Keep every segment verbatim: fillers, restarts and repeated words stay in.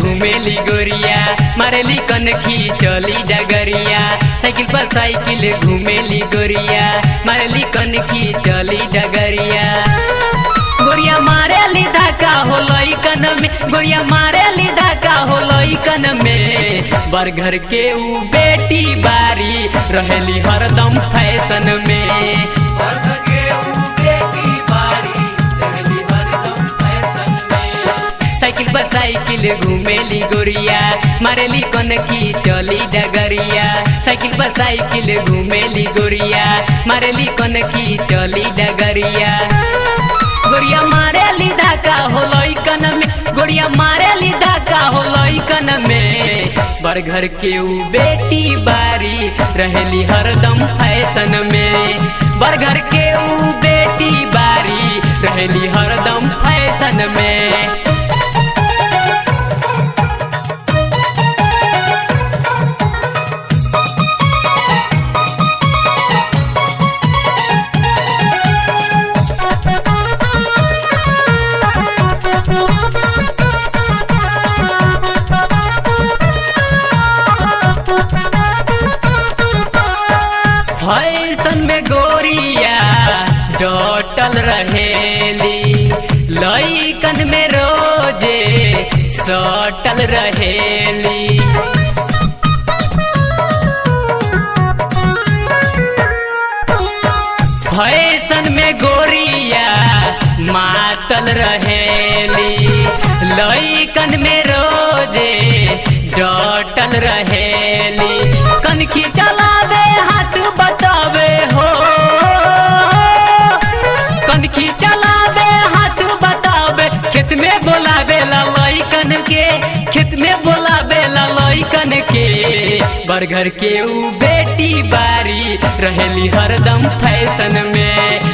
घूमेली गोरिया, मारेली कनखी चली डगरिया। साइकिल पर साइकिल घूमेली गोरिया, मारेली कनखी चली डगरिया। गोरिया मारेली धक्का हो लइकन में, गोरिया मारेली धक्का हो लइकन में। बरघर के ऊ बेटी बारी रहेली हरदम फैशन में। साइकिल पर साइकिल घूमेली गोरिया, मारेली कनखी चली डगरिया। साइकिल पर साइकिल घूमेली गोरिया, मारेली कनखी चली डगरिया। गोरिया मारेली धक्का हो लइकन में, गोरिया मारेली धक्का हो लइकन में। बरघर के ऊ बेटी बारी रहेली हरदम फैशन में। बरघर के ऊ बेटी बारी रहेली हरदम फैशन में। फैशन में गोरिया डटल रहेली, लइकन में रोजे सटल रहेली। फैशन में गोरिया मातल रहेली, लइकन में रोजे डटल रहेली। कनखी चला दे हाथ बतावे हो, कनखी चला दे हाथ बतावे। खेत में बोलावे ला लइकन के, खेत में बोलावे ला लइकन के। बरघर के ऊ बेटी बारी रहेली हरदम फैशन में।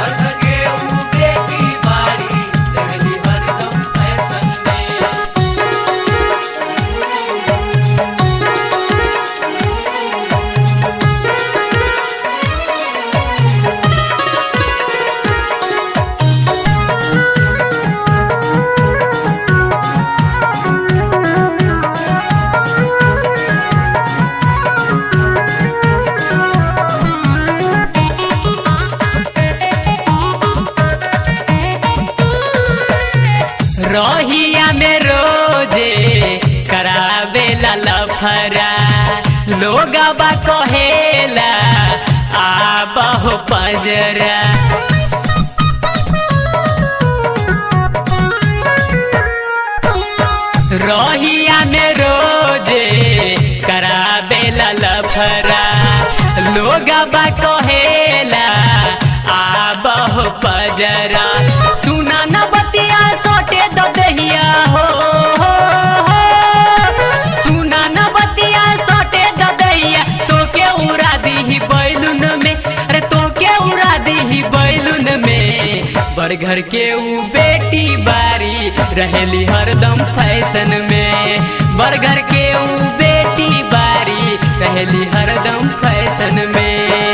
रहिया में रोजे करावेला लफरा, लोगबा कहेला आबहो पंजरा। रहिया में रोजे करावेला लफरा, लोगबा कहेला आबहो पंजरा। सुना न बतिया सोटे दो दहिया हो, हो, हो। सुना न बतिया सोटे दो दहिया, तो के उड़ा दी बैलून में, अरे तो के उड़ा दी बैलून में। बरघर के ऊ बेटी बारी रहेली हरदम फैशन में। बरघर के ऊ बेटी बारी रहेली हरदम फैशन में।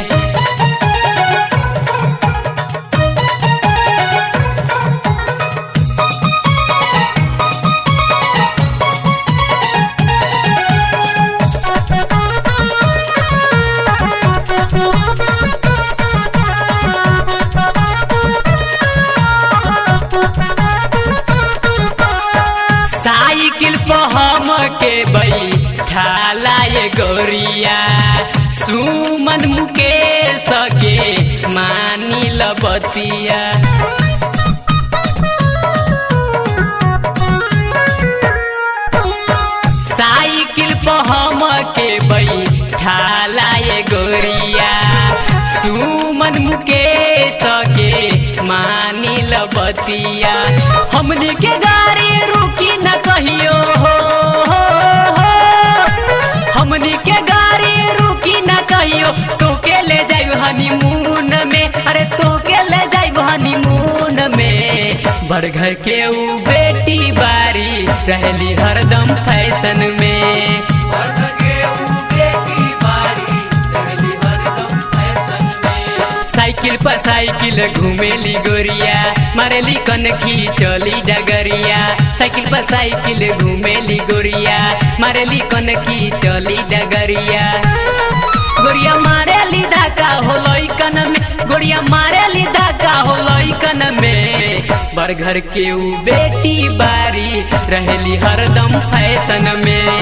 साइकिल पर हम के बैठाला ये गोरिया, सुमन मुकेश के मानी लबतिया। साइकिल पर हम के बैठाला ये गोरिया, सुमन मुकेश के मानी लबतिया। हमनी के गाड़ी रुकी न कहियो हो, हो, हो। हमनी के गाड़ी रुकी न कहियो, तो के ले जाइब हनीमून में, अरे तो के ले जाइब हनीमून में। बरघर के ऊ बेटी बारी रहेली हरदम फैशन में। साइकिल पर साइकिल घूमेली गोरिया मारेली कनखी चली डगरिया साइकिल पर साइकिल घूमेली गोरिया मारेली कनखी चली डगरिया गोरिया मारेली धाका होलई कन में गोरिया मारेली धाका होलई कन में बरघर के ऊ बेटी बारी रहेली हरदम फैशन में